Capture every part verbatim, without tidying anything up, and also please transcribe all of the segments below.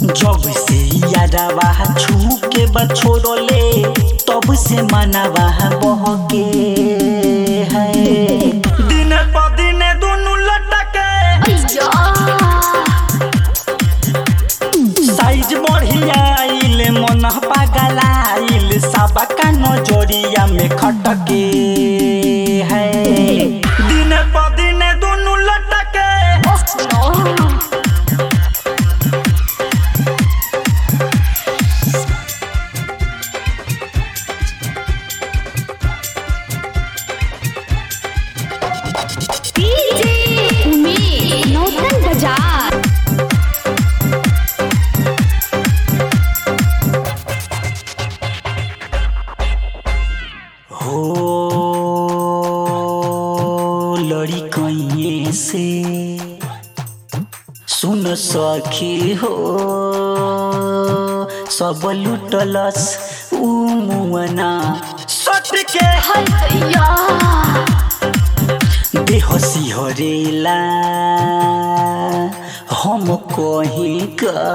जब से यादवा छू के बछोड़ले तब से मनवा बहके है दिन प दिन दोनों लटके साइज बढ़ियाइल मन पागलाइल सबका नजरिया में खटके है दिन प दिन दोनों लटके लड़ी कहीं से सुन सखी हो सब लुटलस उ मुअना सट के देह सिहरेला हम कहीं का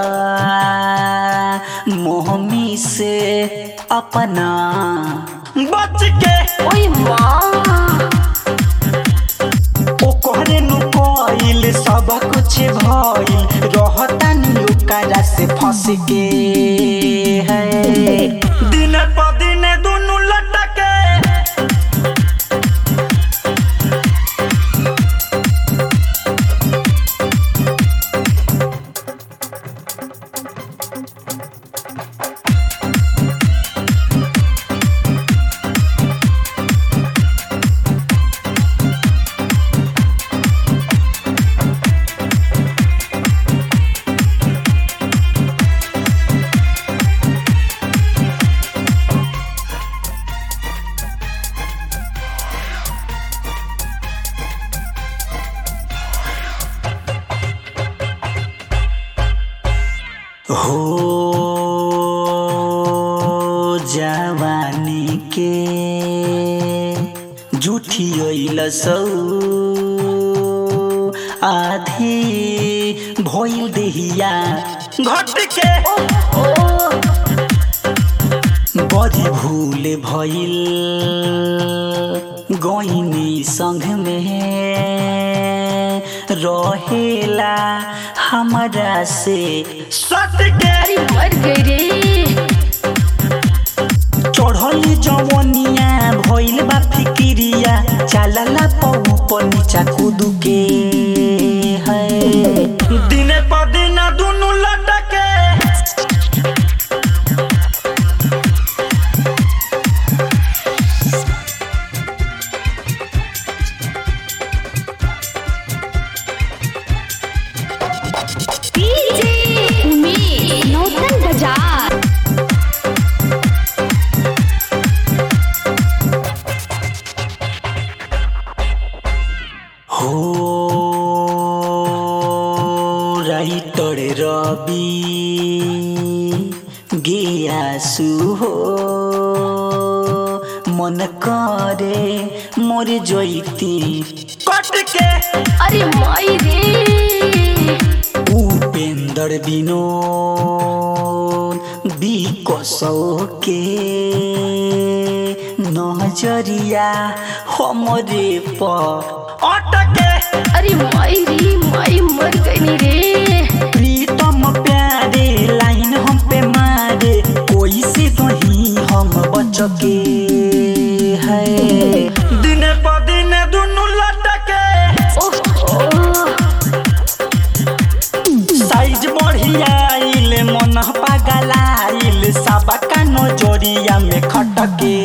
मोहमी से अपना बच के ओए सब कुछ भइल रहतानी ओकरा से फंस के है दिन प दिन दोनों लटके हो जवानी के झूठी सौ आधी भइल देहिया घट के बड़ी भूल भइल गइनी संग में रहेला हमरा से सट के मर गई रे चढ़ल जवनिया भइल बा फिकिरिया चलला पौ पर नीचा कूद के है दिन प दिन दोनों लटके राइटर रवि गियासु हो मन करे मोर जैती कट के अरे माई रे उपेंद्र बिनो बिकसौ के नजरिया हमरे प अटके अरे माई रे माई मर गई रे प्रीतम प्यारे लाइन हम पे मारे कोई से नहीं हम बचके है दिन प दिन दोनों लटके साइज बढ़ियाइल मन पागलाइल सबका नजरिया में खटके